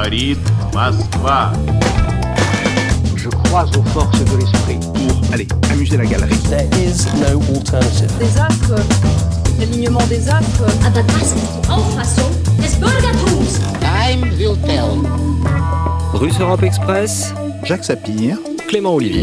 Говорит Москва. Je crois aux forces de l'esprit. Pour, allez, amuser la galerie. There is no alternative. Des astres, l'alignement des astres. Aber das ist die Auffassung des Bürgertums. Time will tell. Russe Europe Express, Jacques Sapir. Clément Olivier.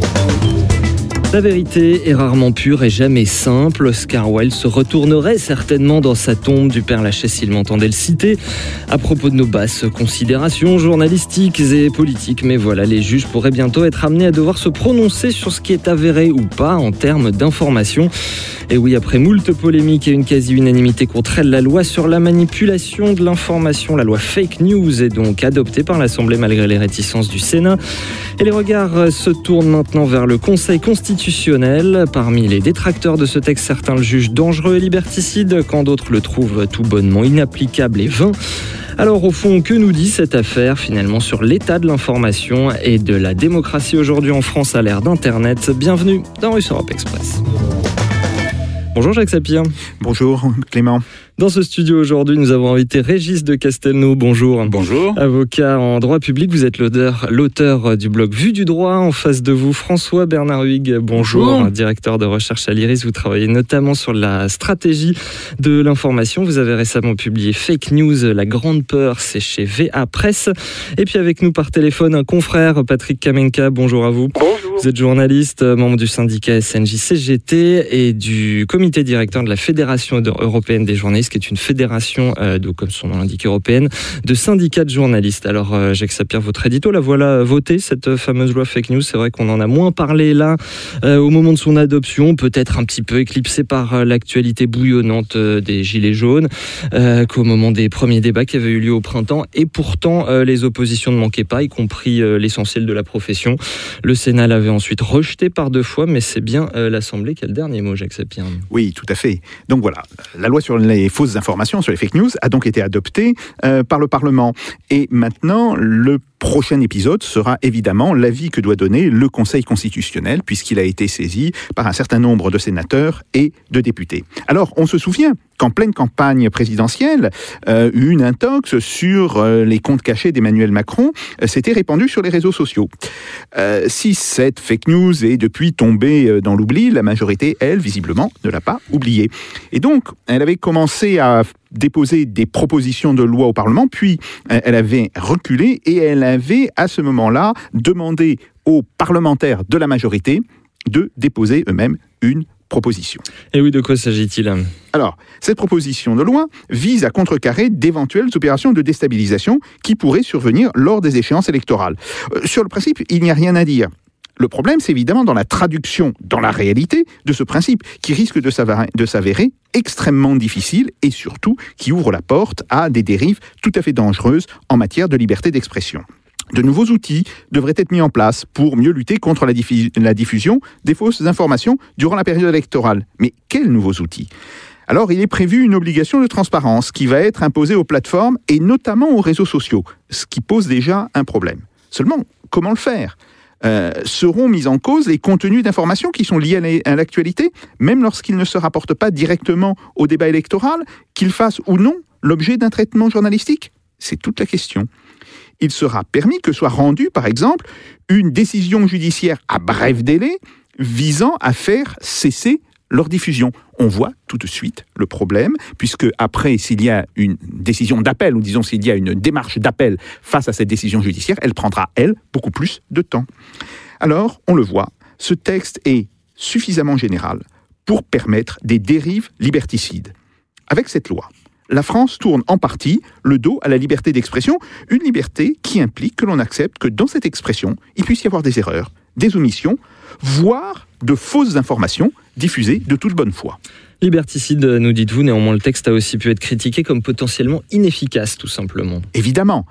La vérité est rarement pure et jamais simple. Oscar Wilde se retournerait certainement dans sa tombe du Père Lachaise s'il m'entendait le citer à propos de nos basses considérations journalistiques et politiques. Mais voilà, les juges pourraient bientôt être amenés à devoir se prononcer sur ce qui est avéré ou pas en termes d'information. Et oui, après moult polémiques et une quasi-unanimité contre elle, la loi sur la manipulation de l'information, la loi fake news, est donc adoptée par l'Assemblée malgré les réticences du Sénat. Et les regards se tournent maintenant vers le Conseil constitutionnel. Parmi les détracteurs de ce texte, certains le jugent dangereux et liberticide, quand d'autres le trouvent tout bonnement inapplicable et vain. Alors au fond, que nous dit cette affaire finalement sur l'état de l'information et de la démocratie aujourd'hui en France à l'ère d'Internet? Bienvenue dans Russe Europe Express. Bonjour Jacques Sapir. Bonjour Clément. Dans ce studio aujourd'hui, nous avons invité Régis de Castelnau. Bonjour. Bonjour. Avocat en droit public, vous êtes l'auteur du blog Vue du droit. En face de vous, François Bernard Huyghe. Bonjour. Directeur de recherche à l'IRIS. Vous travaillez notamment sur la stratégie de l'information. Vous avez récemment publié Fake News, la grande peur. C'est chez VA Presse. Et puis avec nous par téléphone, un confrère, Patrick Kamenka. Bonjour à vous. Bonjour. Vous êtes journaliste, membre du syndicat SNJ-CGT et du comité directeur de la Fédération européenne des journalistes, qui est une fédération, comme son nom l'indique, européenne, de syndicats de journalistes. Alors, Jacques Sapir, votre édito, la voilà votée, cette fameuse loi fake news. C'est vrai qu'on en a moins parlé là, au moment de son adoption, peut-être un petit peu éclipsé par l'actualité bouillonnante des Gilets jaunes, qu'au moment des premiers débats qui avaient eu lieu au printemps. Et pourtant, les oppositions ne manquaient pas, y compris l'essentiel de la profession. Le Sénat l'avait ensuite rejeté par 2 fois, mais c'est bien l'Assemblée qui a le dernier mot, Jacques Sapir. Oui, tout à fait. Donc voilà, la loi sur les fausses informations, sur les fake news, a donc été adoptée par le Parlement. Et maintenant, le prochain épisode sera évidemment l'avis que doit donner le Conseil constitutionnel, puisqu'il a été saisi par un certain nombre de sénateurs et de députés. Alors, on se souvient qu'en pleine campagne présidentielle, une intox sur les comptes cachés d'Emmanuel Macron s'était répandue sur les réseaux sociaux. Si cette fake news est depuis tombée dans l'oubli, la majorité, elle, visiblement, ne l'a pas oubliée. Et donc, elle avait commencé à déposer des propositions de loi au Parlement, puis elle avait reculé et elle avait, à ce moment-là, demandé aux parlementaires de la majorité de déposer eux-mêmes une proposition. Et oui, de quoi s'agit-il ? Alors, cette proposition de loi vise à contrecarrer d'éventuelles opérations de déstabilisation qui pourraient survenir lors des échéances électorales. Sur le principe, il n'y a rien à dire. Le problème, c'est évidemment dans la traduction, dans la réalité, de ce principe, qui risque de s'avérer extrêmement difficile et surtout qui ouvre la porte à des dérives tout à fait dangereuses en matière de liberté d'expression. De nouveaux outils devraient être mis en place pour mieux lutter contre la diffusion des fausses informations durant la période électorale. Mais quels nouveaux outils ? Alors, il est prévu une obligation de transparence qui va être imposée aux plateformes et notamment aux réseaux sociaux, ce qui pose déjà un problème. Seulement, comment le faire ? Seront mis en cause les contenus d'informations qui sont liés à l'actualité, même lorsqu'ils ne se rapportent pas directement au débat électoral, qu'ils fassent ou non l'objet d'un traitement journalistique ? C'est toute la question. Il sera permis que soit rendue, par exemple, une décision judiciaire à bref délai visant à faire cesser leur diffusion. On voit tout de suite le problème, puisque après, s'il y a une décision d'appel, ou disons s'il y a une démarche d'appel face à cette décision judiciaire, elle prendra, elle, beaucoup plus de temps. Alors, on le voit, ce texte est suffisamment général pour permettre des dérives liberticides. Avec cette loi, la France tourne en partie le dos à la liberté d'expression, une liberté qui implique que l'on accepte que dans cette expression, il puisse y avoir des erreurs, des omissions, voire de fausses informations diffusées de toute bonne foi. Liberticide, nous dites-vous, néanmoins le texte a aussi pu être critiqué comme potentiellement inefficace, tout simplement. Évidemment.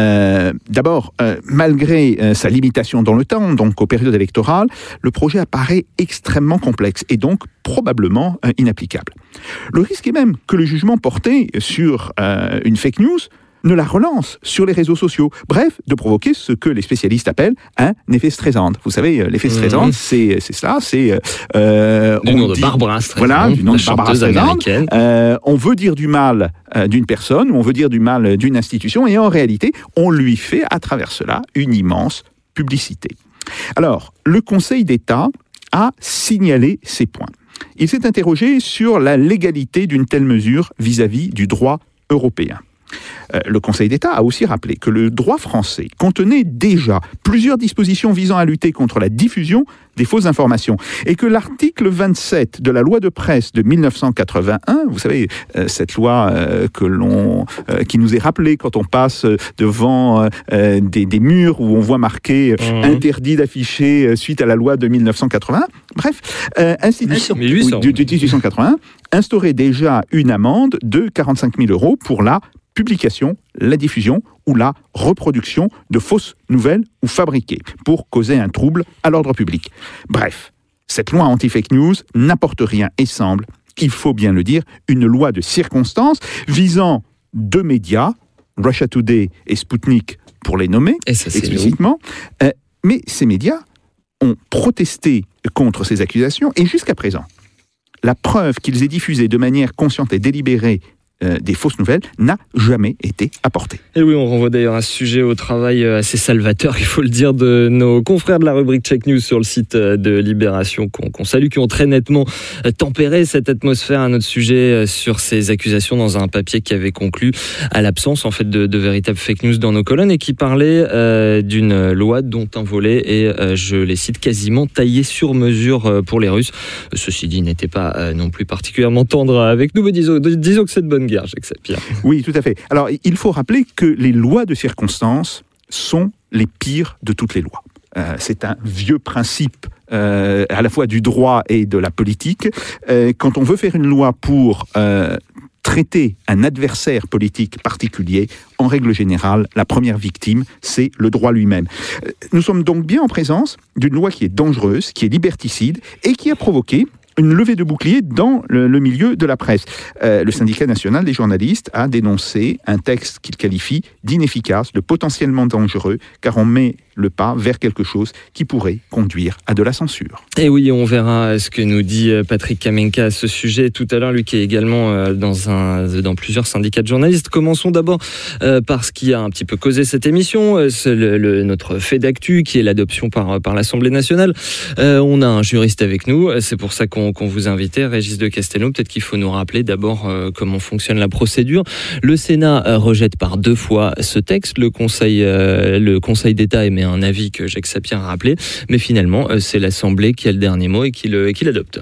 D'abord, malgré sa limitation dans le temps, donc aux périodes électorales, le projet apparaît extrêmement complexe et donc probablement inapplicable. Le risque est même que le jugement porté sur une fake news ne la relance sur les réseaux sociaux. Bref, de provoquer ce que les spécialistes appellent un effet Streisand. Vous savez, l'effet Streisand, c'est cela, c'est... du nom de Barbara Streisand, voilà, du nom de Barbara Streisand. On veut dire du mal d'une personne, ou on veut dire du mal d'une institution, et en réalité, on lui fait, à travers cela, une immense publicité. Alors, le Conseil d'État a signalé ces points. Il s'est interrogé sur la légalité d'une telle mesure vis-à-vis du droit européen. Le Conseil d'État a aussi rappelé que le droit français contenait déjà plusieurs dispositions visant à lutter contre la diffusion des fausses informations et que l'article 27 de la loi de presse de 1981, vous savez, cette loi qui nous est rappelée quand on passe devant des murs où on voit marqué interdit d'afficher suite à la loi de 1981, bref, 1881, instaurait déjà une amende de 45 000 € pour la publication, la diffusion ou la reproduction de fausses nouvelles ou fabriquées pour causer un trouble à l'ordre public. Bref, cette loi anti-fake news n'apporte rien et semble, il faut bien le dire, une loi de circonstance visant deux médias, Russia Today et Sputnik pour les nommer explicitement, mais ces médias ont protesté contre ces accusations et jusqu'à présent, la preuve qu'ils aient diffusé de manière consciente et délibérée des fausses nouvelles n'a jamais été apportée. Et oui, on renvoie d'ailleurs à ce sujet au travail assez salvateur, il faut le dire, de nos confrères de la rubrique Check News sur le site de Libération, qu'on salue, qui ont très nettement tempéré cette atmosphère à notre sujet sur ces accusations dans un papier qui avait conclu à l'absence en fait de véritables fake news dans nos colonnes et qui parlait d'une loi dont un volet est, je les cite, quasiment taillé sur mesure pour les Russes. Ceci dit, n'était pas non plus particulièrement tendre avec nous, mais disons que c'est de bonne guerre, j'accepte, Pierre. Oui, tout à fait. Alors, il faut rappeler que les lois de circonstance sont les pires de toutes les lois. C'est un vieux principe à la fois du droit et de la politique. Quand on veut faire une loi pour traiter un adversaire politique particulier, en règle générale, la première victime, c'est le droit lui-même. Nous sommes donc bien en présence d'une loi qui est dangereuse, qui est liberticide et qui a provoqué une levée de bouclier dans le milieu de la presse. Le syndicat national des journalistes a dénoncé un texte qu'il qualifie d'inefficace, de potentiellement dangereux, car on met le pas vers quelque chose qui pourrait conduire à de la censure. Et oui, on verra ce que nous dit Patrick Kamenka à ce sujet tout à l'heure, lui qui est également dans plusieurs syndicats de journalistes. Commençons d'abord par ce qui a un petit peu causé cette émission, c'est notre fait d'actu qui est l'adoption par l'Assemblée nationale. On a un juriste avec nous, c'est pour ça qu'on vous invitait, Régis de Castelnau. Peut-être qu'il faut nous rappeler d'abord comment fonctionne la procédure. Le Sénat rejette par 2 fois ce texte, le Conseil d'État émet un avis que Jacques Sapir a rappelé, mais finalement c'est l'Assemblée qui a le dernier mot et qui l'adopte.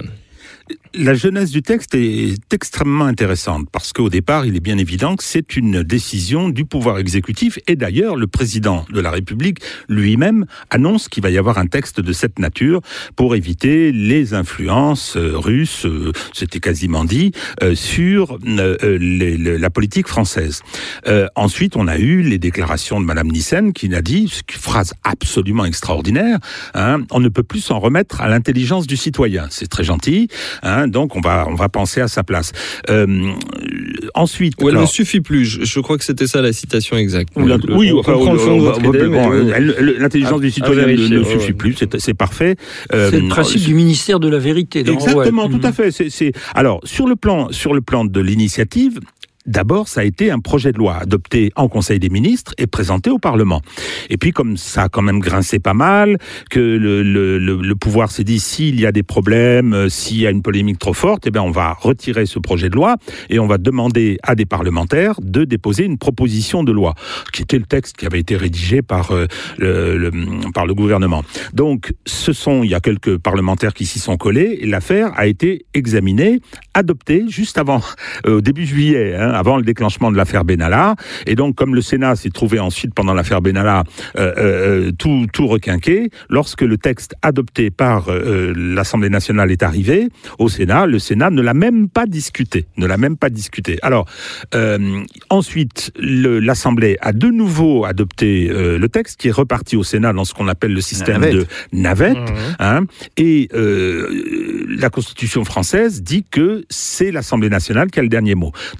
La genèse du texte est extrêmement intéressante parce qu'au départ, il est bien évident que c'est une décision du pouvoir exécutif et d'ailleurs, le président de la République lui-même annonce qu'il va y avoir un texte de cette nature pour éviter les influences russes, c'était quasiment dit, sur la politique française. Ensuite, on a eu les déclarations de Madame Nyssen qui a dit, une phrase absolument extraordinaire, on ne peut plus s'en remettre à l'intelligence du citoyen. C'est très gentil. Donc on va penser à sa place. Ensuite, elle ne suffit plus. Je crois que c'était ça la citation exacte. L'intelligence du citoyen ne suffit plus. C'est parfait. C'est le principe du ministère de la vérité. Exactement, tout à fait. Alors sur le plan de l'initiative. D'abord, ça a été un projet de loi adopté en Conseil des ministres et présenté au Parlement. Et puis, comme ça a quand même grincé pas mal, que le pouvoir s'est dit, s'il y a des problèmes, s'il y a une polémique trop forte, on va retirer ce projet de loi et on va demander à des parlementaires de déposer une proposition de loi, qui était le texte qui avait été rédigé par le gouvernement. Donc, il y a quelques parlementaires qui s'y sont collés et l'affaire a été examinée, adoptée juste avant, au début juillet, avant le déclenchement de l'affaire Benalla. Et donc, comme le Sénat s'est trouvé ensuite, pendant l'affaire Benalla, tout requinqué, lorsque le texte adopté par l'Assemblée nationale est arrivé au Sénat, le Sénat ne l'a même pas discuté. Alors, ensuite, l'Assemblée a de nouveau adopté le texte, qui est reparti au Sénat dans ce qu'on appelle le système de navette. Et la Constitution française dit que c'est l'Assemblée nationale qui a le dernier mot. Donc, le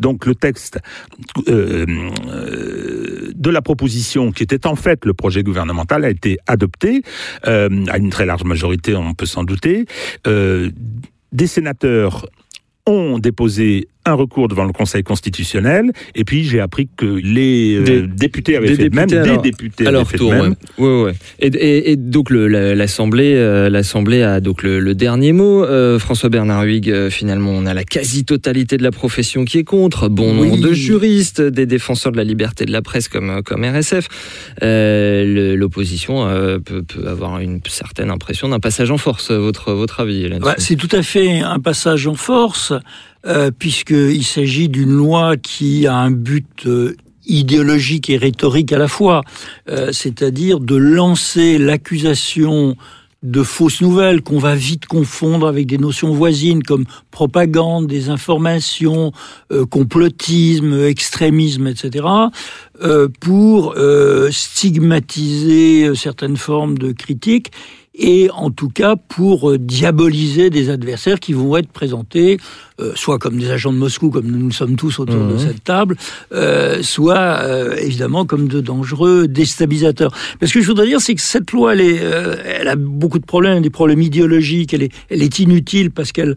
texte de la proposition qui était en fait le projet gouvernemental a été adopté à une très large majorité, on peut s'en douter. Des sénateurs ont déposé un recours devant le Conseil constitutionnel, et puis j'ai appris que les députés avaient fait de même, des députés avaient fait de même. Ouais. Et donc l'Assemblée a donc le dernier mot. François Bernard Huyghe, finalement, on a la quasi-totalité de la profession qui est contre. Bon nombre de juristes, des défenseurs de la liberté de la presse comme RSF. L'opposition peut avoir une certaine impression d'un passage en force. Votre avis là-dessus? C'est tout à fait un passage en force. Puisqu'il s'agit d'une loi qui a un but idéologique et rhétorique à la fois, c'est-à-dire de lancer l'accusation de fausses nouvelles qu'on va vite confondre avec des notions voisines comme propagande, désinformation, complotisme, extrémisme, etc., pour stigmatiser certaines formes de critiques et en tout cas pour diaboliser des adversaires qui vont être présentés soit comme des agents de Moscou, comme nous sommes tous autour de cette table, soit évidemment comme de dangereux déstabilisateurs. Parce que je voudrais dire, c'est que cette loi, elle a beaucoup de problèmes, des problèmes idéologiques, elle est inutile parce qu'elle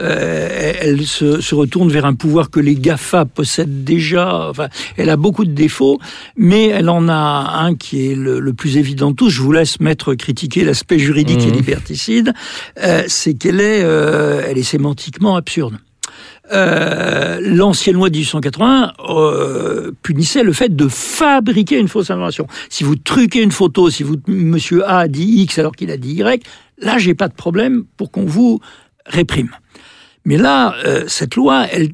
se retourne vers un pouvoir que les GAFA possèdent déjà. Enfin, elle a beaucoup de défauts, mais elle en a un qui est le plus évident de tous. Je vous laisse critiquer l'aspect juridique et liberticide. C'est qu'elle est sémantiquement absurde. L'ancienne loi de 1880 punissait le fait de fabriquer une fausse information. Si vous truquez une photo, si monsieur A dit X alors qu'il a dit Y, là, j'ai pas de problème pour qu'on vous réprime. Mais là, cette loi, elle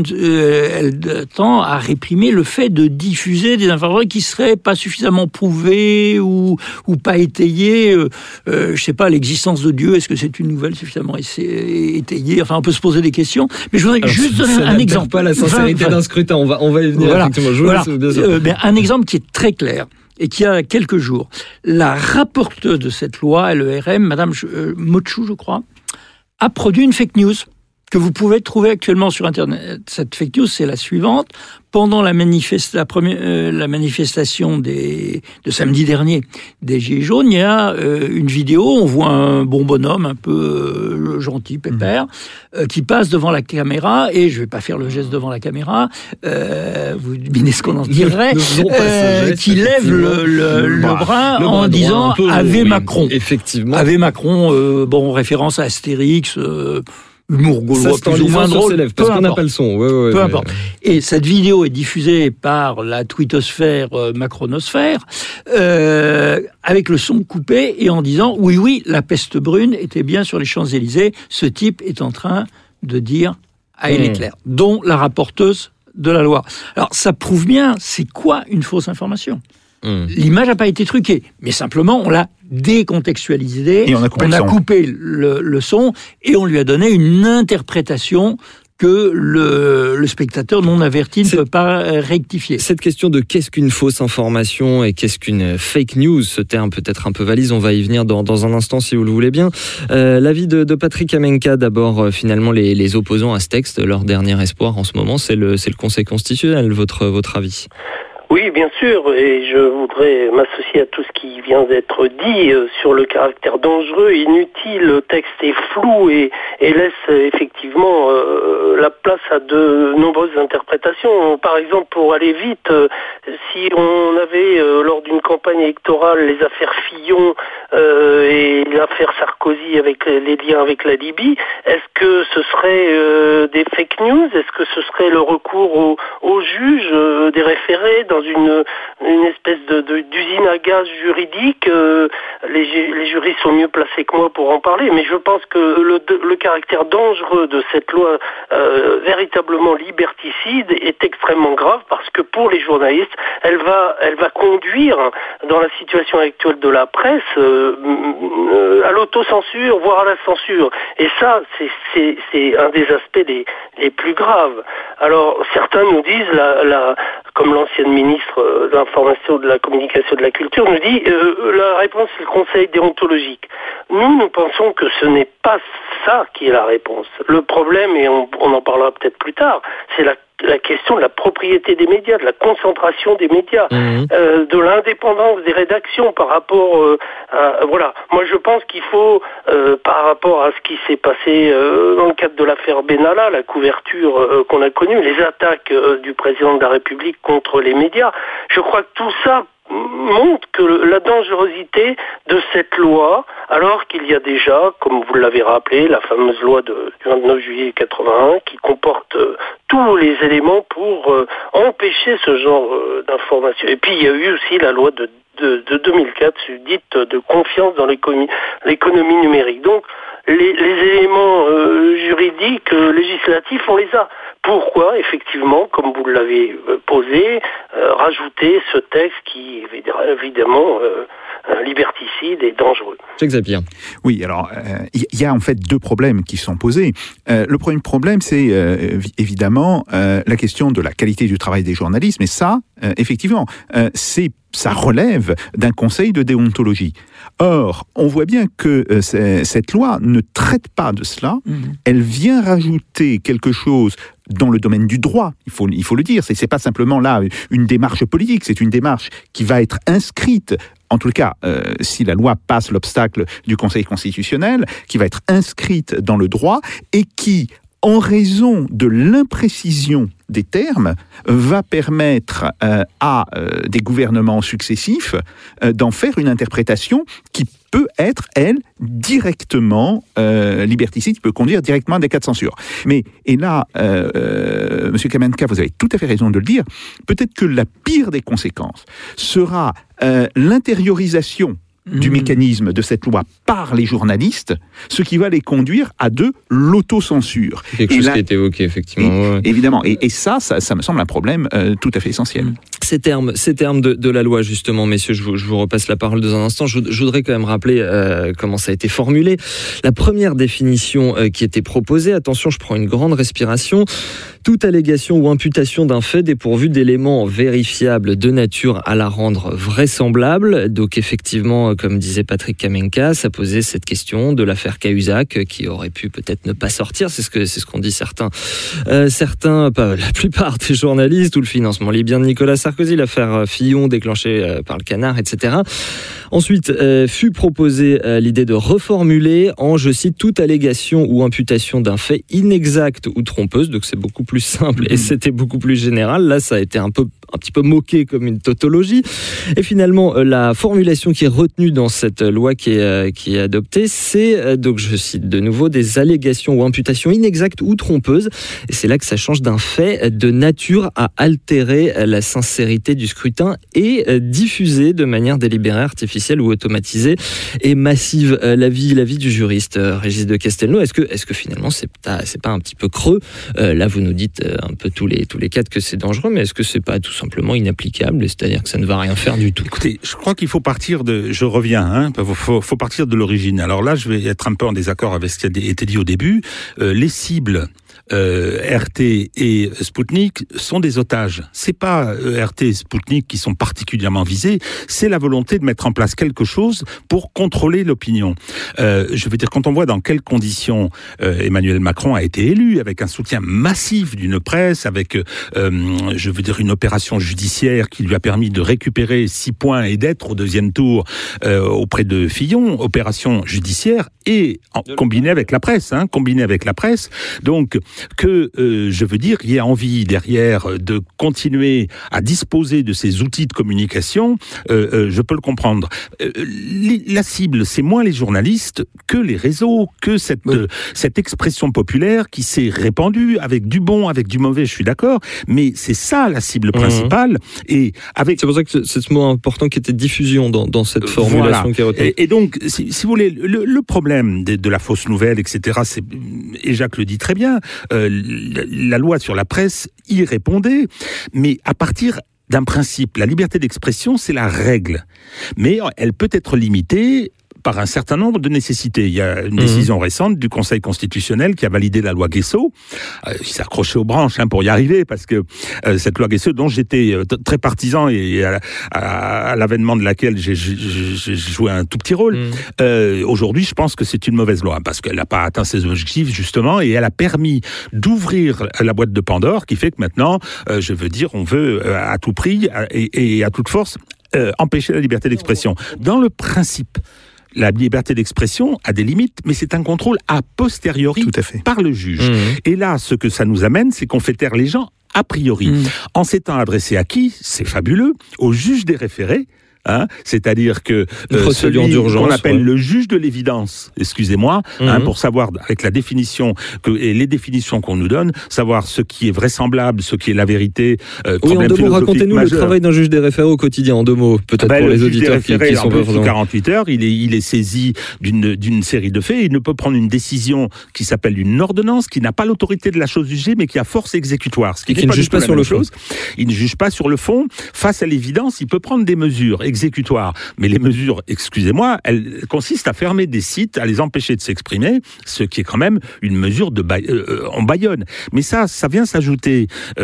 tend à réprimer le fait de diffuser des informations qui seraient pas suffisamment prouvées ou pas étayées. Je sais pas, l'existence de Dieu, est-ce que c'est une nouvelle suffisamment étayée? Enfin, on peut se poser des questions. Mais je voudrais juste donner un exemple. Pas la sincérité d'un scrutin. On va y venir. Voilà. Effectivement. Un exemple qui est très clair. Et qui a quelques jours, la rapporteure de cette loi, LERM, Madame Mochou, je crois, a produit une fake news que vous pouvez trouver actuellement sur Internet. Cette fake news, c'est la suivante. Pendant la manifestation de samedi dernier des Gilets jaunes, il y a une vidéo, on voit un bon bonhomme, un peu gentil, pépère, qui passe devant la caméra, et je ne vais pas faire le geste devant la caméra, vous devinez ce qu'on en dirait, qui lève le bras en disant « Ave Macron ». Effectivement. Ave Macron, référence à Astérix, humour gaulois plus ou moins drôle, parce qu'on n'a pas le son. Peu importe. Et cette vidéo est diffusée par la twittosphère, macronosphère, avec le son coupé et en disant « Oui, la peste brune était bien sur les Champs-Élysées, ce type est en train de dire à Hitler », dont la rapporteuse de la loi. Alors, ça prouve bien, c'est quoi une fausse information ? L'image n'a pas été truquée, mais simplement on l'a décontextualisée, et on a coupé le son et on lui a donné une interprétation que le spectateur non averti ne peut pas rectifier. Cette question de qu'est-ce qu'une fausse information et qu'est-ce qu'une fake news, ce terme peut-être un peu valise, on va y venir dans un instant si vous le voulez bien. L'avis de Patrick Amenka, d'abord, finalement les opposants à ce texte, leur dernier espoir en ce moment, c'est le Conseil constitutionnel, votre avis? Oui, bien sûr, et je voudrais m'associer à tout ce qui vient d'être dit sur le caractère dangereux, inutile. Le texte est flou et laisse effectivement la place à de nombreuses interprétations. Par exemple, pour aller vite, si on avait lors d'une campagne électorale les affaires Fillon et l'affaire Sarkozy avec les liens avec la Libye, est-ce que ce serait des fake news? Est-ce que ce serait le recours aux juges des référés dans une espèce d'usine à gaz juridique? Les juristes sont mieux placés que moi pour en parler, mais je pense que le caractère dangereux de cette loi véritablement liberticide est extrêmement grave, parce que pour les journalistes, elle va conduire dans la situation actuelle de la presse à l'autocensure, voire à la censure. Et ça, c'est un des aspects les plus graves. Alors, certains nous disent, comme l'ancienne ministre de l'Information, de la Communication, de la Culture nous dit, la réponse c'est le Conseil déontologique. Nous pensons que ce n'est pas ça qui est la réponse. Le problème, et on en parlera peut-être plus tard, c'est la la question de la propriété des médias, de la concentration des médias, de l'indépendance des rédactions par rapport à... Voilà, moi je pense qu'il faut, par rapport à ce qui s'est passé dans le cadre de l'affaire Benalla, la couverture qu'on a connue, les attaques du président de la République contre les médias, je crois que tout ça montre que la dangerosité de cette loi, alors qu'il y a déjà, comme vous l'avez rappelé, la fameuse loi du 29 juillet 81 qui comporte tous les éléments pour empêcher ce genre d'information. Et puis il y a eu aussi la loi de 2004 dite de confiance dans l'économie numérique. Donc les éléments juridiques, législatifs, on les a. Pourquoi, effectivement, comme vous l'avez posé, rajouter ce texte qui, évidemment, liberticide et dangereux. Jacques Zapier. Oui, alors, il y a en fait deux problèmes qui sont posés. Le premier problème, c'est évidemment la question de la qualité du travail des journalistes, mais ça, effectivement, ça relève d'un conseil de déontologie. Or, on voit bien que cette loi ne traite pas de cela. Elle vient rajouter quelque chose dans le domaine du droit, il faut le dire. C'est pas simplement là une démarche politique, c'est une démarche qui va être inscrite, en tout cas, si la loi passe l'obstacle du Conseil constitutionnel, qui va être inscrite dans le droit et qui, en raison de l'imprécision des termes, va permettre à des gouvernements successifs d'en faire une interprétation qui peut être, elle, directement liberticide, qui peut conduire directement à des cas de censure. Et là, Monsieur Kamenka, vous avez tout à fait raison de le dire, peut-être que la pire des conséquences sera l'intériorisation du mécanisme de cette loi par les journalistes, ce qui va les conduire à de l'autocensure. Quelque chose qui est évoqué, effectivement. Évidemment. Et ça me semble un problème tout à fait essentiel. Ces termes de la loi, justement, messieurs, je vous repasse la parole dans un instant. Je voudrais quand même rappeler comment ça a été formulé. La première définition qui était proposée, attention, je prends une grande respiration, toute allégation ou imputation d'un fait dépourvu d'éléments vérifiables de nature à la rendre vraisemblable. Donc effectivement, comme disait Patrick Kamenka, ça posait cette question de l'affaire Cahuzac qui aurait pu peut-être ne pas sortir. C'est ce qu'ont dit certains, pas la plupart des journalistes, ou le financement libyen de Nicolas Sarkozy, l'affaire Fillon déclenchée par le Canard, etc. Ensuite, fut proposée l'idée de reformuler en, je cite, toute allégation ou imputation d'un fait inexact ou trompeuse. Donc c'est beaucoup plus simple et c'était beaucoup plus général. Là, ça a été un petit peu moqué comme une tautologie. Et finalement, la formulation qui est retenue dans cette loi qui est adoptée, c'est, donc je cite de nouveau, des allégations ou imputations inexactes ou trompeuses. Et c'est là que ça change d'un fait de nature à altérer la sincérité du scrutin et diffuser de manière délibérée, artificielle ou automatisée et massive l'avis du juriste Régis de Castelnau. Est-ce que finalement c'est pas un petit peu creux? Là, vous nous dites un peu tous les quatre que c'est dangereux, mais est-ce que c'est pas tout simplement inapplicable, c'est-à-dire que ça ne va rien faire du tout? Écoutez, je crois qu'il faut partir je reviens, faut partir de l'origine. Alors là, je vais être un peu en désaccord avec ce qui a été dit au début. Les cibles RT et Sputnik sont des otages. C'est pas RT et Sputnik qui sont particulièrement visés, c'est la volonté de mettre en place quelque chose pour contrôler l'opinion. Je veux dire, quand on voit dans quelles conditions Emmanuel Macron a été élu, avec un soutien massif d'une presse, avec je veux dire une opération judiciaire qui lui a permis de récupérer 6 points et d'être au deuxième tour auprès de Fillon, opération judiciaire et combinée avec la presse, donc que, je veux dire, il y a envie derrière de continuer à disposer de ces outils de communication, je peux le comprendre. La cible, c'est moins les journalistes que les réseaux, que cette expression populaire qui s'est répandue avec du bon, avec du mauvais, je suis d'accord, mais c'est ça la cible principale. Et avec... C'est pour ça que c'est ce mot important qui était diffusion dans cette formulation qui est retenue. Et donc, si vous voulez, le problème de la fausse nouvelle, etc., et Jacques le dit très bien, la loi sur la presse y répondait, mais à partir d'un principe. La liberté d'expression, c'est la règle. Mais elle peut être limitée par un certain nombre de nécessités. Il y a une décision récente du Conseil constitutionnel qui a validé la loi Guessot. Il s'est accroché aux branches pour y arriver, parce que cette loi Guessot, dont j'étais très partisan et à l'avènement de laquelle j'ai joué un tout petit rôle, aujourd'hui, je pense que c'est une mauvaise loi, parce qu'elle n'a pas atteint ses objectifs, justement, et elle a permis d'ouvrir la boîte de Pandore, qui fait que maintenant, on veut à tout prix et à toute force empêcher la liberté d'expression. Dans le principe, la liberté d'expression a des limites, mais c'est un contrôle a posteriori par le juge. Et là, ce que ça nous amène, c'est qu'on fait taire les gens a priori. En s'étant adressé à qui ? C'est fabuleux. Au juge des référés. C'est-à-dire que celui qu'on appelle le juge de l'évidence, excusez-moi, pour savoir, avec la définition et les définitions qu'on nous donne, savoir ce qui est vraisemblable, ce qui est la vérité. Oui, en 2 mots, racontez-nous le travail d'un juge des référés au quotidien, en 2 mots, peut-être pour les auditeurs qui sont pas sous 48 heures, il est saisi d'une série de faits, et il ne peut prendre une décision qui s'appelle une ordonnance, qui n'a pas l'autorité de la chose jugée, mais qui a force exécutoire. Ce qui ne juge pas sur le fond. Il ne juge pas sur le fond. Face à l'évidence, il peut prendre des mesures exécutoires. Mais les mesures, excusez-moi, elles consistent à fermer des sites, à les empêcher de s'exprimer, ce qui est quand même une mesure en Bayonne. Mais ça vient s'ajouter,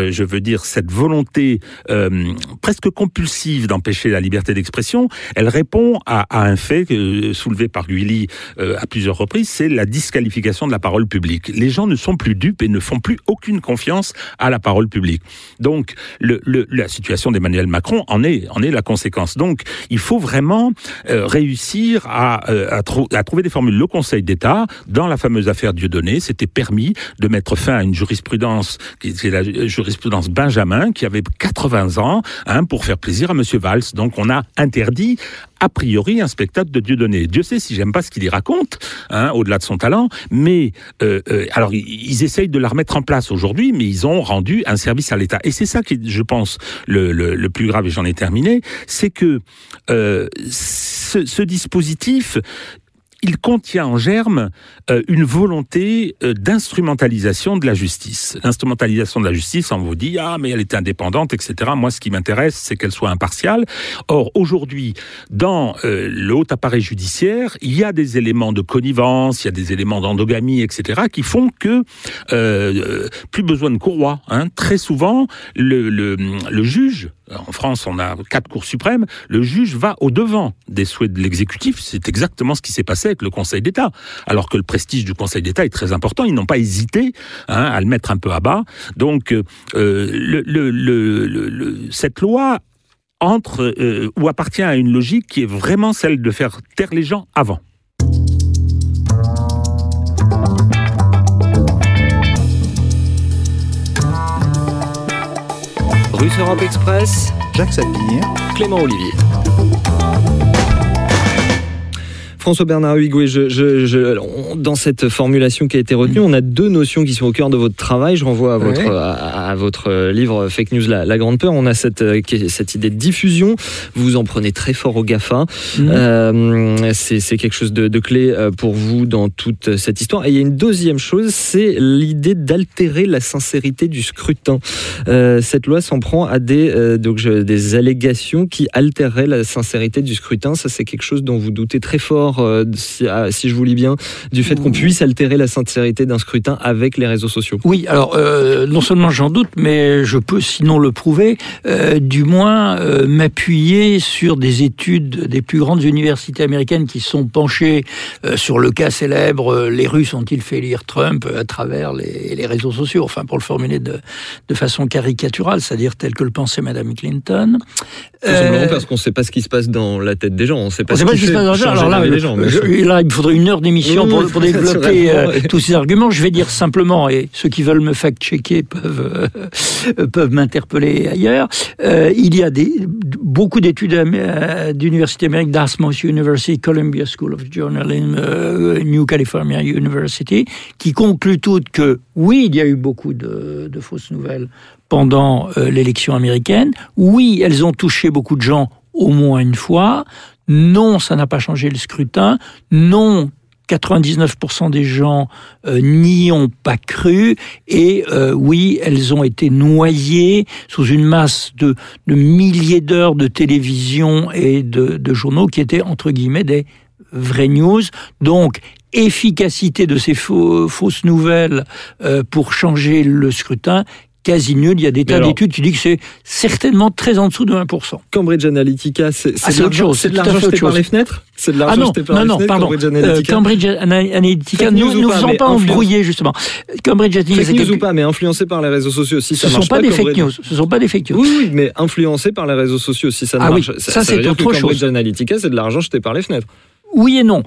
cette volonté presque compulsive d'empêcher la liberté d'expression. Elle répond à un fait soulevé par Guilly à plusieurs reprises, c'est la disqualification de la parole publique. Les gens ne sont plus dupes et ne font plus aucune confiance à la parole publique. Donc, la situation d'Emmanuel Macron en est la conséquence. Donc, il faut vraiment réussir à trouver des formules. Le Conseil d'État, dans la fameuse affaire Dieudonné, s'était permis de mettre fin à une jurisprudence qui est la jurisprudence Benjamin, qui avait 80 ans, pour faire plaisir à Monsieur Valls. Donc on a interdit a priori un spectacle de Dieudonné. Dieu sait si j'aime pas ce qu'il y raconte, au-delà de son talent, mais alors ils essayent de la remettre en place aujourd'hui, mais ils ont rendu un service à l'État. Et c'est ça qui est, je pense, le plus grave, et j'en ai terminé, c'est que ce dispositif, il contient en germe une volonté d'instrumentalisation de la justice. L'instrumentalisation de la justice, on vous dit « Ah, mais elle est indépendante, etc. » Moi, ce qui m'intéresse, c'est qu'elle soit impartiale. Or, aujourd'hui, dans le haut appareil judiciaire, il y a des éléments de connivence, il y a des éléments d'endogamie, etc., qui font que plus besoin de courroie. Très souvent, le juge, en France, on a 4 cours suprêmes, le juge va au-devant des souhaits de l'exécutif. C'est exactement ce qui s'est passé avec le Conseil d'État. Alors que le prestige du Conseil d'État est très important, ils n'ont pas hésité à le mettre un peu à bas. Donc, cette loi entre ou appartient à une logique qui est vraiment celle de faire taire les gens avant. Russe Europe Express, Jacques Sapir, Clément Olivier. François Bernard Huygouet, dans cette formulation qui a été retenue, on a 2 notions qui sont au cœur de votre travail. Je renvoie à votre livre Fake News, la grande peur. On a cette idée de diffusion. Vous en prenez très fort au GAFA. C'est quelque chose de clé pour vous dans toute cette histoire. Et il y a une deuxième chose, c'est l'idée d'altérer la sincérité du scrutin. Cette loi s'en prend à des allégations qui altéreraient la sincérité du scrutin. Ça, c'est quelque chose dont vous doutez très fort, si je vous lis bien, du fait qu'on puisse altérer la sincérité d'un scrutin avec les réseaux sociaux. Oui, alors non seulement j'en doute, mais je peux sinon le prouver, du moins m'appuyer sur des études des plus grandes universités américaines qui sont penchées sur le cas célèbre, les Russes ont-ils fait élire Trump à travers les réseaux sociaux, enfin pour le formuler de façon caricaturale, c'est-à-dire tel que le pensait Madame Clinton. Tout simplement parce qu'on ne sait pas ce qui se passe dans la tête des gens, on ne sait pas ce qui se passe dans alors là, les gens. Là, il me faudrait 1 heure d'émission pour développer tous ces arguments. Je vais dire simplement, et ceux qui veulent me fact-checker peuvent m'interpeller ailleurs, il y a beaucoup d'études d'universités américaines, Dartmouth University, Columbia School of Journalism, New California University, qui concluent toutes que oui, il y a eu beaucoup de fausses nouvelles pendant l'élection américaine. Oui, elles ont touché beaucoup de gens au moins une fois. Non, ça n'a pas changé le scrutin. Non, 99% des gens n'y ont pas cru. Et oui, elles ont été noyées sous une masse de milliers d'heures de télévision et de journaux qui étaient, entre guillemets, des vraies news. Donc, efficacité de ces fausses nouvelles pour changer le scrutin, quasi nul. Il y a des tas d'études qui disent que c'est certainement très en dessous de 1%. Cambridge Analytica, c'est autre chose. C'est de l'argent jeté par les fenêtres ? C'est de l'argent jeté par les fenêtres, pardon. Cambridge Analytica, ne vous en pas embrouiller, justement. Cambridge Analytica, fake news ou pas, mais influencé par les réseaux sociaux. Si ça marche pas, ce sont pas des fake news. Oui, mais influencé par les réseaux sociaux, si ça marche. Oui, ça c'est autre chose. Cambridge Analytica, c'est de l'argent jeté par les fenêtres. Oui et non.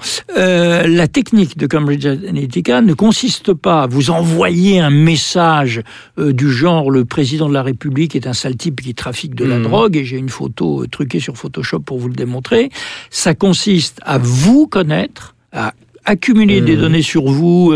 La technique de Cambridge Analytica ne consiste pas à vous envoyer un message du genre « le président de la République est un sale type qui trafique de la drogue » et j'ai une photo truquée sur Photoshop pour vous le démontrer. Ça consiste à vous connaître, à accumuler des données sur vous,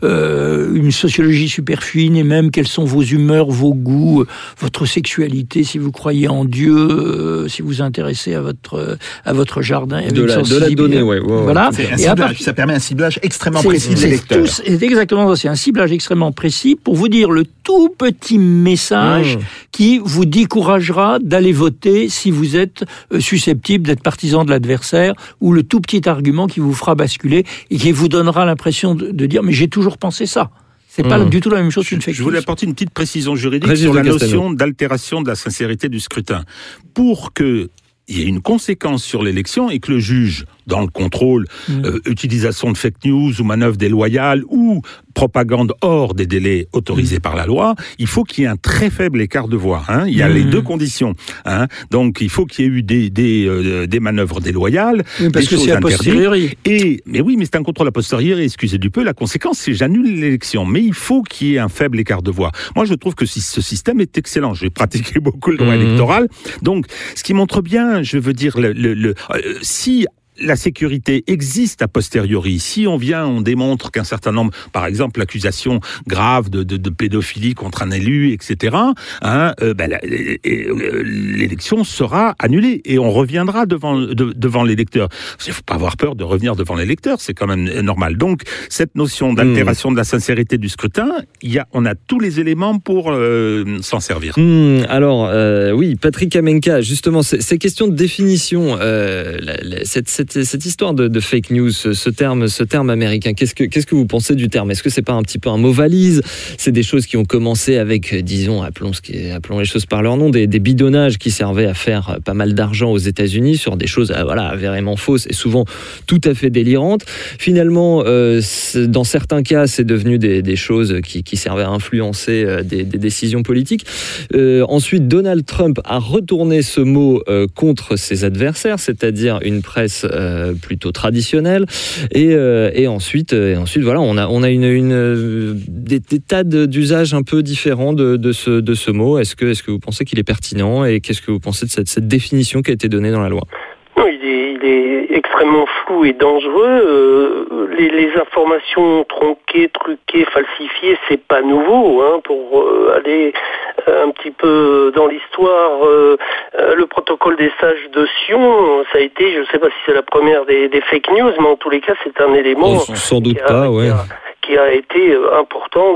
une sociologie super fine et même quelles sont vos humeurs, vos goûts, votre sexualité, si vous croyez en Dieu, si vous vous intéressez à votre jardin. De la donnée, ouais. Voilà. Ça permet un ciblage extrêmement précis des lecteurs. C'est exactement ça, c'est un ciblage extrêmement précis pour vous dire le tout petit message qui vous découragera d'aller voter si vous êtes susceptible d'être partisan de l'adversaire, ou le tout petit argument qui vous fera basculer et qui vous donnera l'impression de dire « mais j'ai toujours pensé ça ». C'est pas du tout la même chose qu'une fake news. Je voulais apporter une petite précision juridique sur la notion d'altération de la sincérité du scrutin. Pour qu'il y ait une conséquence sur l'élection et que le juge, dans le contrôle, utilisation de fake news ou manœuvre déloyale ou propagande hors des délais autorisés par la loi, il faut qu'il y ait un très faible écart de voix. Il y a les deux conditions. Donc il faut qu'il y ait eu des manœuvres déloyales, parce que c'est a posteriori. Mais oui, mais c'est un contrôle a posteriori. Excusez du peu, la conséquence, c'est j'annule l'élection. Mais il faut qu'il y ait un faible écart de voix. Moi, je trouve que ce système est excellent. J'ai pratiqué beaucoup le droit électoral. Donc, ce qui montre bien, je veux dire, si la sécurité existe a posteriori. Si on démontre qu'un certain nombre, par exemple, l'accusation grave de pédophilie contre un élu, etc., l'élection sera annulée et on reviendra devant l'électeur. Il ne faut pas avoir peur de revenir devant l'électeur, c'est quand même normal. Donc, cette notion d'altération de la sincérité du scrutin, on a tous les éléments pour s'en servir. Alors, oui, Patrick Amenka, justement, ces questions de définition, cette histoire de fake news, ce terme américain, qu'est-ce que vous pensez du terme ? Est-ce que c'est pas un petit peu un mot valise ? C'est des choses qui ont commencé avec, disons, appelons les choses par leur nom, des bidonnages qui servaient à faire pas mal d'argent aux États-Unis sur des choses, avérement fausses et souvent tout à fait délirantes. Finalement, dans certains cas, c'est devenu des choses qui servaient à influencer des décisions politiques. Ensuite, Donald Trump a retourné ce mot contre ses adversaires, c'est-à-dire une presse plutôt traditionnelle, et ensuite voilà, on a des tas d'usages un peu différents de ce mot. Est-ce que vous pensez qu'il est pertinent, et qu'est-ce que vous pensez de cette définition qui a été donnée dans la loi ? Non, il est extrêmement flou et dangereux. Les informations tronquées, truquées, falsifiées, c'est pas nouveau. Pour aller un petit peu dans l'histoire, le protocole des sages de Sion, ça a été, je ne sais pas si c'est la première des fake news, mais en tous les cas, c'est un élément sans doute pas, ouais. Qui a été important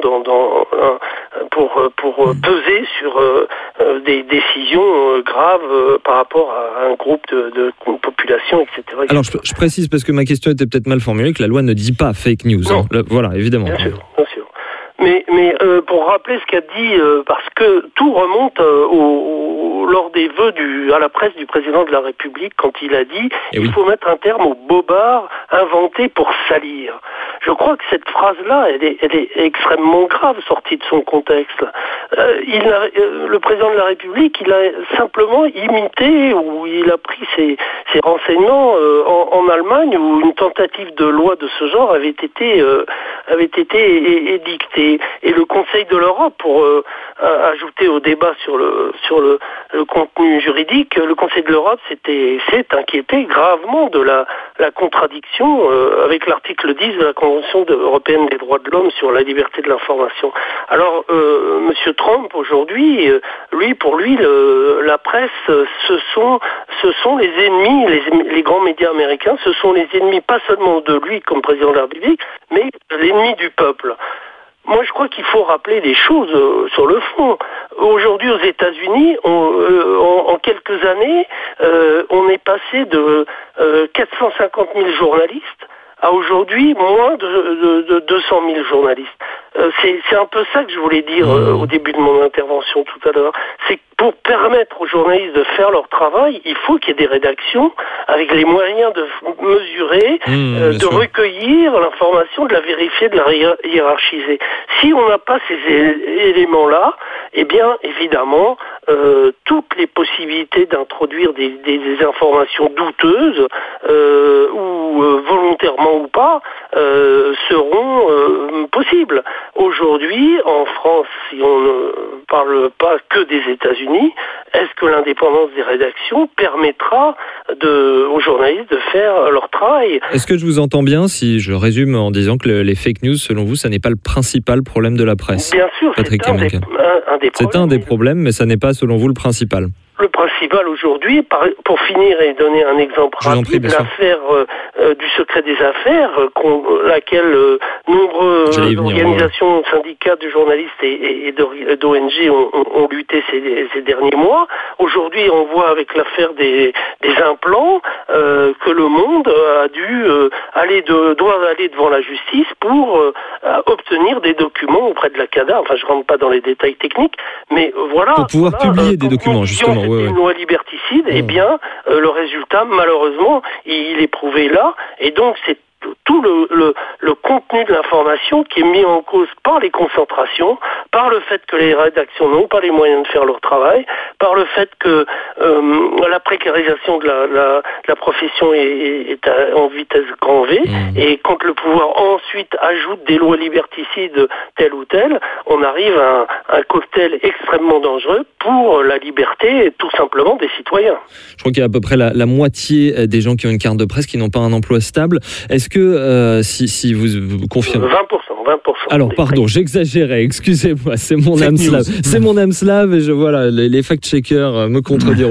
pour peser sur des décisions graves par rapport à un groupe de population, etc. Alors je précise, parce que ma question était peut-être mal formulée, que la loi ne dit pas fake news. Non. Voilà, évidemment. Bien sûr. Mais pour rappeler ce qu'a dit, parce que tout remonte lors des vœux à la presse du président de la République, quand il a dit il faut mettre un terme aux bobards inventés pour salir. Je crois que cette phrase-là, elle est extrêmement grave, sortie de son contexte. Le président de la République, il a simplement imité, ou il a pris ses renseignements en Allemagne, où une tentative de loi de ce genre avait été édictée. Et le Conseil de l'Europe, pour ajouter au débat sur le contenu juridique, le Conseil de l'Europe s'est inquiété gravement de la contradiction avec l'article 10 de la Convention européenne des droits de l'homme sur la liberté de l'information. Alors, Monsieur Trump, aujourd'hui, pour lui, la presse, ce sont les ennemis, les grands médias américains, ce sont les ennemis pas seulement de lui comme président de la République, mais l'ennemi du peuple. Moi, je crois qu'il faut rappeler les choses sur le fond. Aujourd'hui, aux États-Unis, en quelques années, on est passé de 450 000 journalistes à aujourd'hui moins de 200 000 journalistes. C'est un peu ça que je voulais dire au début de mon intervention tout à l'heure. C'est que pour permettre aux journalistes de faire leur travail, il faut qu'il y ait des rédactions avec les moyens de mesurer, de recueillir l'information, de la vérifier, de la hiérarchiser. Si on n'a pas ces éléments-là, eh bien, évidemment, toutes les possibilités d'introduire des informations douteuses, ou volontairement ou pas, seront possibles. Aujourd'hui, en France, si on ne parle pas que des États-Unis, est-ce que l'indépendance des rédactions permettra aux journalistes de faire leur travail ? Est-ce que je vous entends bien si je résume en disant que les fake news, selon vous, ça n'est pas le principal problème de la presse ? Bien sûr, Patrick c'est un des problèmes. C'est un des problèmes, mais ça n'est pas, selon vous, le principal. Le principal aujourd'hui, pour finir et donner un exemple rapide, l'affaire du secret des affaires, laquelle nombreuses organisations, syndicats de journalistes et d'ONG ont lutté ces derniers mois. Aujourd'hui, on voit avec l'affaire des implants que le monde doit aller devant la justice pour obtenir des documents auprès de la CADA. Enfin, je rentre pas dans les détails techniques, mais voilà. Pour pouvoir publier des documents, justement. Une loi liberticide, eh bien, le résultat, malheureusement, il est prouvé là, et donc c'est tout le contenu de l'information qui est mis en cause par les concentrations, par le fait que les rédactions n'ont pas les moyens de faire leur travail, par le fait que la précarisation de la profession est en vitesse grand V, et quand le pouvoir ensuite ajoute des lois liberticides telles ou telles, on arrive à un cocktail extrêmement dangereux pour la liberté, tout simplement, des citoyens. Je crois qu'il y a à peu près la moitié des gens qui ont une carte de presse qui n'ont pas un emploi stable. Est-ce que, si vous confirmez... 20%. Alors, pardon, j'exagérais, excusez-moi, c'est mon âme slave. C'est mon âme slave, et voilà, les fact-checkers me contrediront.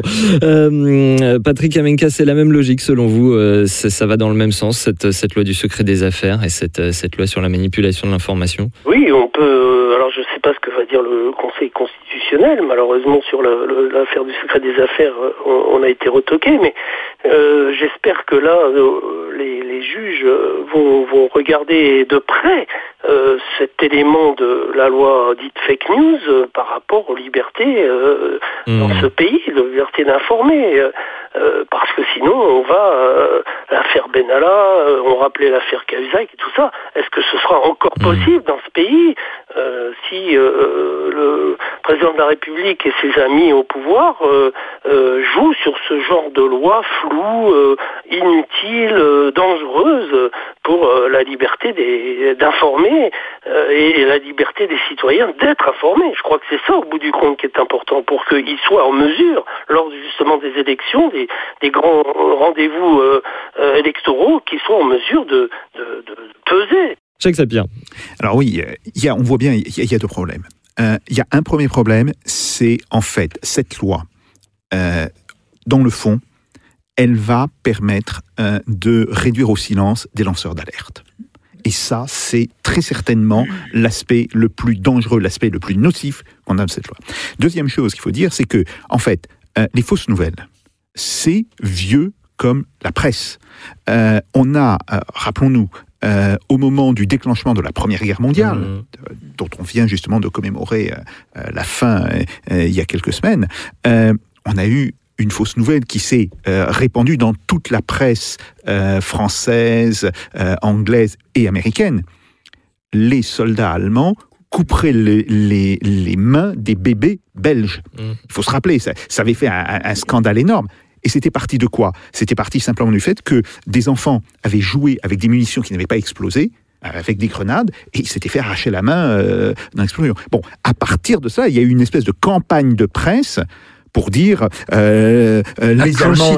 Patrick Amenka, c'est la même logique selon vous, ça va dans le même sens, cette loi du secret des affaires et cette loi sur la manipulation de l'information ? Oui, on peut... Alors, je ne sais pas ce que va dire le Conseil constitutionnel. Malheureusement, sur l'affaire du secret des affaires, on a été retoqué, mais j'espère que là, les juges vont regarder de près cet élément de la loi dite fake news par rapport aux libertés dans ce pays, la liberté d'informer. Parce que sinon, on va l'affaire Benalla, on rappelait l'affaire Cahuzac et tout ça. Est-ce que ce sera encore possible dans ce pays si le président de la République et ses amis au pouvoir jouent sur ce genre de loi floue, inutile, dangereuse pour la liberté d'informer et la liberté des citoyens d'être informés. Je crois que c'est ça, au bout du compte, qui est important pour qu'ils soient en mesure, lors justement des élections, des grands rendez-vous électoraux, qu'ils soient en mesure de peser. Jacques Sapir. Alors oui, on voit bien, il y a deux problèmes. Il y a un premier problème, c'est en fait cette loi, dans le fond, elle va permettre de réduire au silence des lanceurs d'alerte. Et ça, c'est très certainement l'aspect le plus dangereux, l'aspect le plus nocif qu'on a de cette loi. Deuxième chose qu'il faut dire, c'est que, en fait, les fausses nouvelles, c'est vieux comme la presse. On a, rappelons-nous, au moment du déclenchement de la Première Guerre mondiale, dont on vient justement de commémorer la fin il y a quelques semaines, on a eu une fausse nouvelle qui s'est répandue dans toute la presse française, anglaise et américaine. Les soldats allemands couperaient les mains des bébés belges. Il faut se rappeler, ça avait fait un scandale énorme. Et c'était parti de quoi ? C'était parti simplement du fait que des enfants avaient joué avec des munitions qui n'avaient pas explosé, avec des grenades, et ils s'étaient fait arracher la main dans l'explosion. Bon, à partir de ça, il y a eu une espèce de campagne de presse pour dire les Allemands,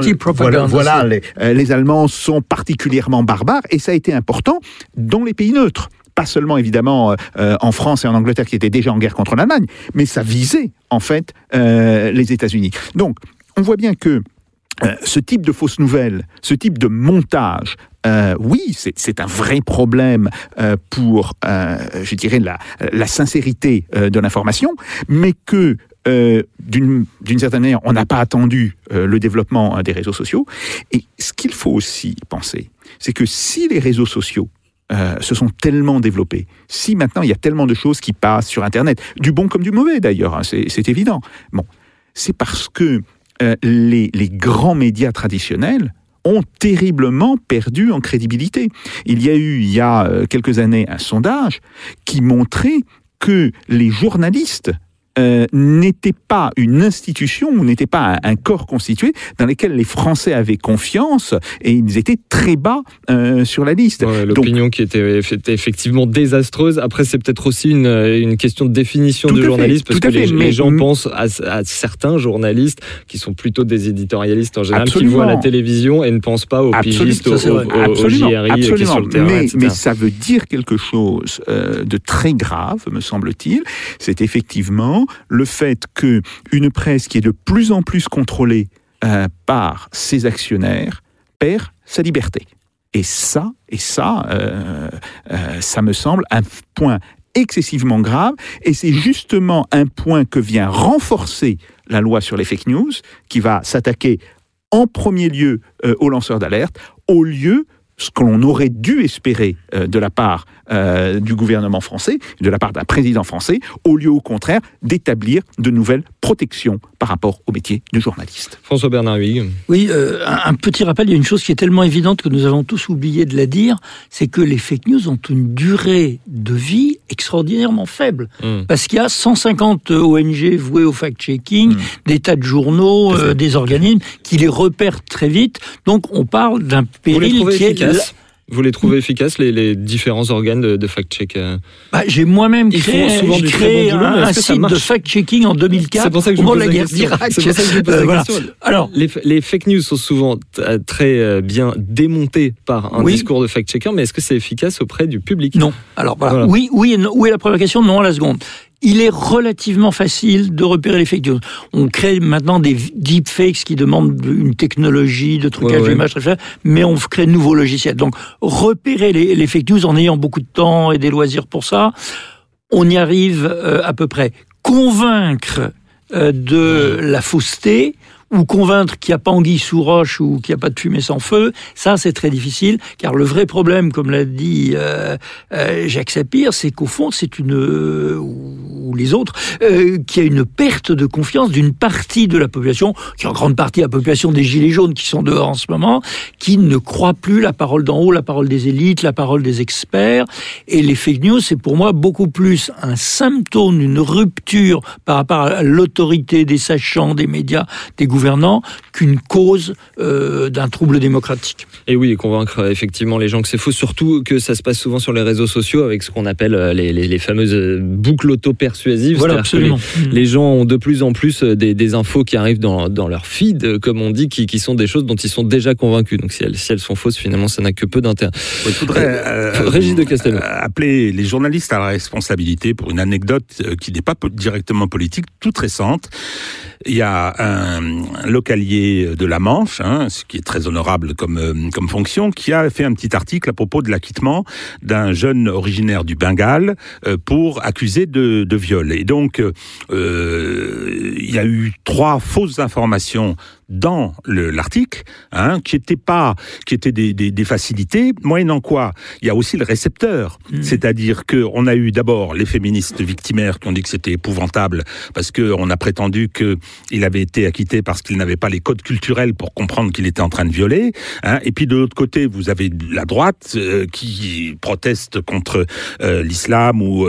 les Allemands sont particulièrement barbares, et ça a été important dans les pays neutres. Pas seulement, évidemment, en France et en Angleterre, qui étaient déjà en guerre contre l'Allemagne, mais ça visait, en fait, les États-Unis. Donc, on voit bien que ce type de fausses nouvelles, ce type de montage, oui, c'est un vrai problème pour, je dirais, la sincérité de l'information, mais que d'une certaine manière, on n'a pas attendu le développement des réseaux sociaux. Et ce qu'il faut aussi penser, c'est que si les réseaux sociaux se sont tellement développés, si maintenant il y a tellement de choses qui passent sur Internet, du bon comme du mauvais d'ailleurs, hein, c'est évident. Bon, c'est parce que les grands médias traditionnels ont terriblement perdu en crédibilité. Il y a quelques années un sondage qui montrait que les journalistes n'était pas une institution ou n'était pas un corps constitué dans lequel les Français avaient confiance et ils étaient très bas sur la liste. Ouais, l'opinion qui était effectivement désastreuse. Après, c'est peut-être aussi une question de définition du journalisme parce que les gens pensent à certains journalistes qui sont plutôt des éditorialistes en général, qui voient la télévision et ne pensent pas aux pigistes, aux JRI qui est sur le terrain, etc. Mais ça veut dire quelque chose de très grave, me semble-t-il. C'est effectivement le fait qu'une presse qui est de plus en plus contrôlée par ses actionnaires perd sa liberté. Et ça me semble un point excessivement grave, et c'est justement un point que vient renforcer la loi sur les fake news, qui va s'attaquer en premier lieu aux lanceurs d'alerte, au lieu ce que l'on aurait dû espérer de la part du gouvernement français, de la part d'un président français, au lieu au contraire d'établir de nouvelles protections par rapport au métier de journaliste. François-Bernard Huyghe. Oui, un petit rappel, il y a une chose qui est tellement évidente que nous avons tous oublié de la dire, c'est que les fake news ont une durée de vie extraordinairement faible. Parce qu'il y a 150 ONG vouées au fact-checking, des tas de journaux, des organismes qui les repèrent très vite. Donc on parle d'un péril qui est... Vous les trouvez efficaces, les différents organes de fact-check J'ai moi-même créé un site de fact-checking en 2004 c'est pour ça que je au moment de la guerre d'Irak. C'est pour ça que je vous pose la question. Alors, les fake news sont souvent très bien démontées par un discours de fact-checker, mais est-ce que c'est efficace auprès du public ? Non. Alors voilà. Oui et non. Où est la première question ? Non à la seconde. Il est relativement facile de repérer les fake news. On crée maintenant des deepfakes qui demandent une technologie de trucage d'image très chère, mais on crée de nouveaux logiciels. Donc, repérer les fake news en ayant beaucoup de temps et des loisirs pour ça, on y arrive à peu près. Convaincre de la fausseté, ou convaincre qu'il n'y a pas anguille sous roche ou qu'il n'y a pas de fumée sans feu, ça c'est très difficile, car le vrai problème, comme l'a dit Jacques Sapir, c'est qu'au fond, c'est ou les autres, qu'il y a une perte de confiance d'une partie de la population, qui est en grande partie la population des Gilets jaunes qui sont dehors en ce moment, qui ne croit plus la parole d'en haut, la parole des élites, la parole des experts, et les fake news, c'est pour moi beaucoup plus un symptôme d'une rupture par rapport à l'autorité des sachants, des médias, des gouvernants, qu'une cause d'un trouble démocratique. Et oui, convaincre effectivement les gens que c'est faux, surtout que ça se passe souvent sur les réseaux sociaux avec ce qu'on appelle les fameuses boucles auto-persuasives. Voilà, absolument. Les gens ont de plus en plus des infos qui arrivent dans leur feed, comme on dit, qui sont des choses dont ils sont déjà convaincus. Donc si elles sont fausses, finalement, ça n'a que peu d'intérêt. Il faudrait Régis de Castelnau. Appeler les journalistes à la responsabilité pour une anecdote qui n'est pas directement politique, toute récente. Il y a un localier de la Manche, ce qui est très honorable comme fonction, qui a fait un petit article à propos de l'acquittement d'un jeune originaire du Bengale pour accusé de viol. Et donc, il y a eu 3 fausses informations dans l'article, qui étaient des facilités, moyennant quoi il y a aussi le récepteur, c'est-à-dire que on a eu d'abord les féministes victimaires qui ont dit que c'était épouvantable parce que on a prétendu que il avait été acquitté parce qu'il n'avait pas les codes culturels pour comprendre qu'il était en train de violer, et puis de l'autre côté vous avez la droite qui proteste contre l'islam ou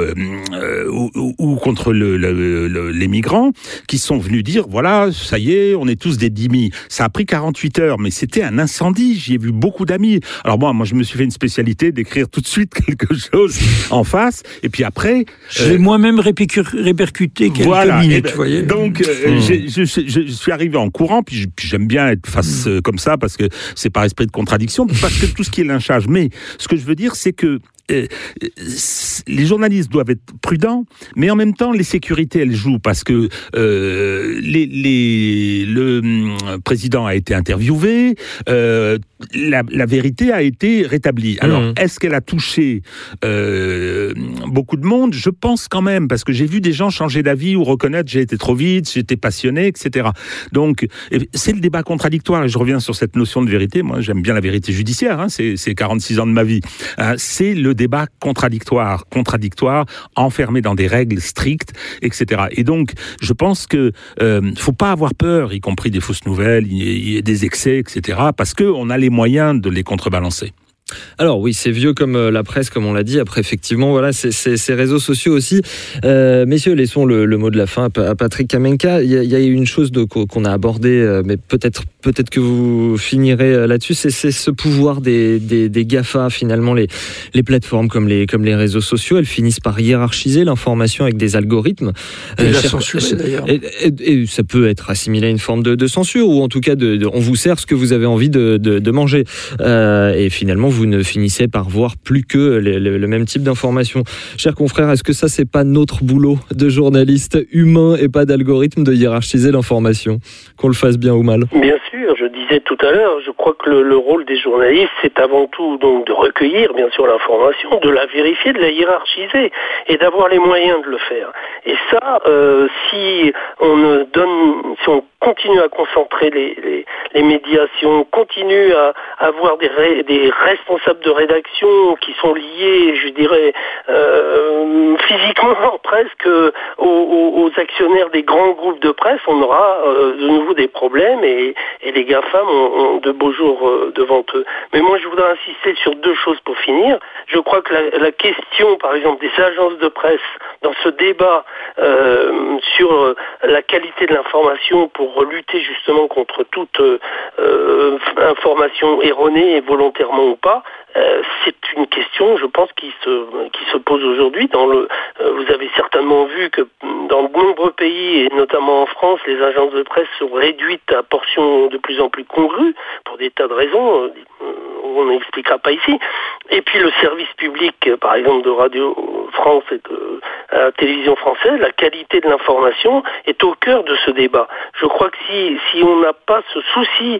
contre les migrants qui sont venus dire voilà, ça y est, on est tous des dimi. Ça a pris 48 heures, mais c'était un incendie. J'y ai vu beaucoup d'amis. Alors moi, je me suis fait une spécialité d'écrire tout de suite quelque chose en face, et puis après... J'ai moi-même répercuté quelques minutes, vous voyez. Donc, je suis arrivé en courant, puis j'aime bien être face comme ça, parce que c'est par esprit de contradiction, parce que tout ce qui est lynchage. Mais ce que je veux dire, c'est que les journalistes doivent être prudents, mais en même temps, les sécurités, elles jouent parce que le président a été interviewé, la vérité a été rétablie. Alors, est-ce qu'elle a touché beaucoup de monde ? Je pense quand même, parce que j'ai vu des gens changer d'avis ou reconnaître j'ai été trop vite, j'étais passionné, etc. Donc, c'est le débat contradictoire, et je reviens sur cette notion de vérité. Moi, j'aime bien la vérité judiciaire, hein, c'est 46 ans de ma vie. C'est le débat contradictoire, enfermé dans des règles strictes, etc. Et donc, je pense que faut pas avoir peur, y compris des fausses nouvelles, des excès, etc., parce qu'on a les moyens de les contrebalancer. Alors oui, c'est vieux comme la presse, comme on l'a dit. Après, effectivement, voilà, ces réseaux sociaux aussi. Messieurs, laissons le mot de la fin à Patrick Kamenka. Il y a une chose qu'on a abordée, mais peut-être que vous finirez là-dessus. C'est ce pouvoir des GAFA, finalement, les plateformes comme les réseaux sociaux. Elles finissent par hiérarchiser l'information avec des algorithmes. Et la censurer, d'ailleurs. Et ça peut être assimilé à une forme de censure, ou en tout cas, on vous sert ce que vous avez envie de manger. Et finalement, vous ne finissez par voir plus que le même type d'informations. Chers confrères, est-ce que ça, c'est pas notre boulot de journaliste humain et pas d'algorithme de hiérarchiser l'information ? Qu'on le fasse bien ou mal ? Bien sûr, je disais tout à l'heure, je crois que le rôle des journalistes, c'est avant tout donc de recueillir, bien sûr, l'information, de la vérifier, de la hiérarchiser et d'avoir les moyens de le faire. Et ça, si on continue à concentrer les médias, si on continue à avoir des responsables de rédaction qui sont liés, je dirais, physiquement presque aux actionnaires des grands groupes de presse, on aura de nouveau des problèmes et les GAFAM ont de beaux jours devant eux. Mais moi, je voudrais insister sur deux choses pour finir. Je crois que la question, par exemple, des agences de presse dans ce débat sur la qualité de l'information pour lutter justement contre toute information erronée et volontairement ou pas, c'est une question, je pense, qui se pose aujourd'hui. Vous avez certainement vu que dans de nombreux pays, et notamment en France, les agences de presse sont réduites à portions de plus en plus congrues, pour des tas de raisons, on n'expliquera pas ici. Et puis le service public, par exemple, de Radio France et de la télévision française, la qualité de l'information est au cœur de ce débat. Je crois que si on n'a pas ce souci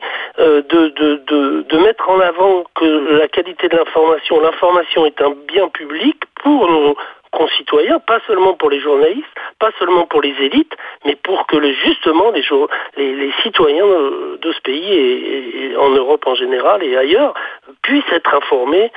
de mettre en avant que la qualité de l'information est un bien public pour nos concitoyens, pas seulement pour les journalistes, pas seulement pour les élites, mais pour que justement les citoyens de ce pays et en Europe en général et ailleurs puissent être informés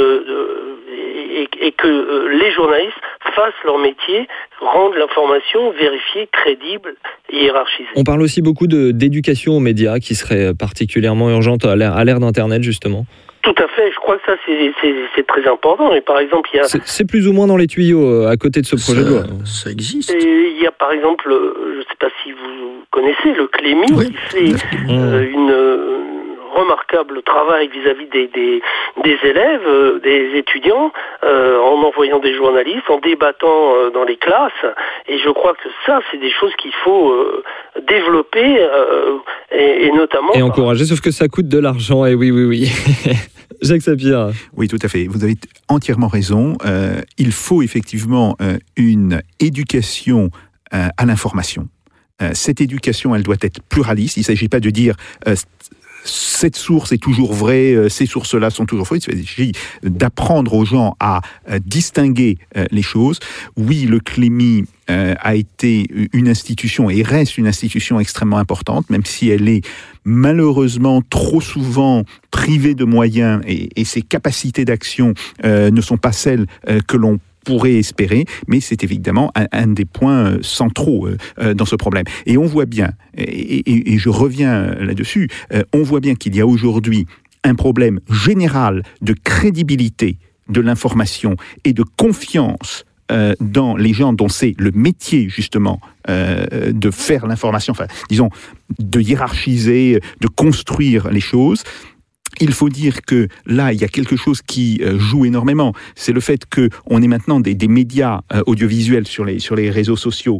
et que les journalistes fassent leur métier, rendent l'information vérifiée, crédible et hiérarchisée. On parle aussi beaucoup d'éducation aux médias qui serait particulièrement urgente à l'ère d'Internet, justement. Tout à fait, je crois que ça c'est très important. Et par exemple, il y a... C'est plus ou moins dans les tuyaux à côté de ce projet de loi. Ça existe. Et il y a par exemple, je ne sais pas si vous connaissez, le Clémy, oui, qui fait une remarquable travail vis-à-vis des élèves, des étudiants, en envoyant des journalistes, en débattant dans les classes. Et je crois que ça, c'est des choses qu'il faut développer et notamment... Et encourager, sauf que ça coûte de l'argent, et oui. Jacques Sapir. Oui, tout à fait. Vous avez entièrement raison. Il faut effectivement une éducation à l'information. Cette éducation, elle doit être pluraliste. Il ne s'agit pas de dire... cette source est toujours vraie, ces sources-là sont toujours fausses. Il s'agit d'apprendre aux gens à distinguer les choses. Oui, le Clémy a été une institution et reste une institution extrêmement importante, même si elle est malheureusement trop souvent privée de moyens et ses capacités d'action ne sont pas celles que l'on pourrait espérer, mais c'est évidemment un des points centraux dans ce problème. Et on voit bien, et je reviens là-dessus, on voit bien qu'il y a aujourd'hui un problème général de crédibilité de l'information et de confiance dans les gens dont c'est le métier justement de faire l'information, enfin disons de hiérarchiser, de construire les choses. Il faut dire que là, il y a quelque chose qui joue énormément. C'est le fait qu'on ait maintenant des médias audiovisuels sur les réseaux sociaux.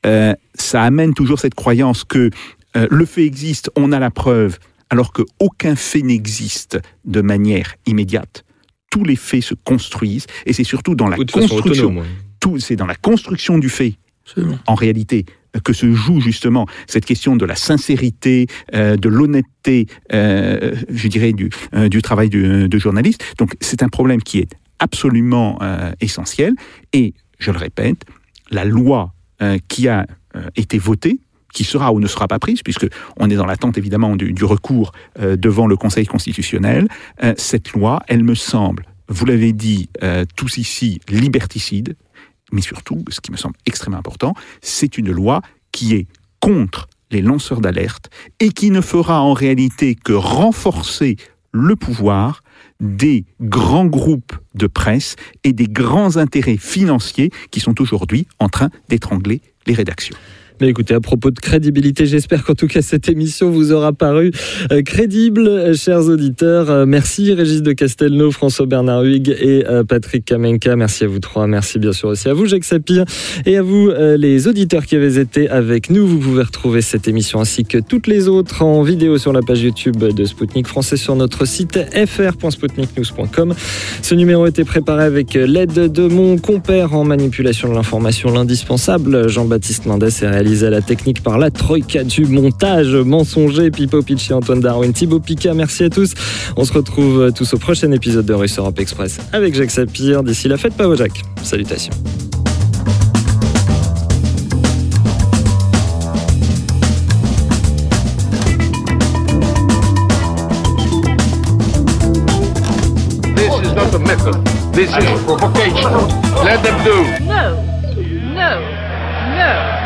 Ça amène toujours cette croyance que le fait existe, on a la preuve, alors qu'aucun fait n'existe de manière immédiate. tous les faits se construisent, et c'est surtout dans la construction. C'est dans la construction du fait, en réalité, que se joue justement cette question de la sincérité, de l'honnêteté, je dirais, du travail de journaliste. Donc c'est un problème qui est absolument essentiel. Et, je le répète, la loi qui a été votée, qui sera ou ne sera pas prise, puisqu'on est dans l'attente évidemment du recours devant le Conseil constitutionnel, cette loi, elle me semble, vous l'avez dit tous ici, liberticide, mais surtout, ce qui me semble extrêmement important, c'est une loi qui est contre les lanceurs d'alerte et qui ne fera en réalité que renforcer le pouvoir des grands groupes de presse et des grands intérêts financiers qui sont aujourd'hui en train d'étrangler les rédactions. Mais écoutez, à propos de crédibilité, j'espère qu'en tout cas cette émission vous aura paru crédible, chers auditeurs. Merci Régis de Castelnau, François-Bernard Huyghe et Patrick Kamenka. Merci à vous trois. Merci bien sûr aussi à vous, Jacques Sapir, et à vous, les auditeurs qui avez été avec nous. Vous pouvez retrouver cette émission ainsi que toutes les autres en vidéo sur la page YouTube de Spoutnik Français sur notre site fr.spoutniknews.com. Ce numéro a été préparé avec l'aide de mon compère en manipulation de l'information, l'indispensable Jean-Baptiste Mendes, et réalisé à la technique par la troïka du montage mensonger, Pipo Picci, Antoine Darwin, Thibaut Pica. Merci à tous. On se retrouve tous au prochain épisode de Russe Europe Express avec Jacques Sapir. D'ici là, faites pas vos Jacques. Salutations. This is not a method. This is provocation. Let them do. No, no, no.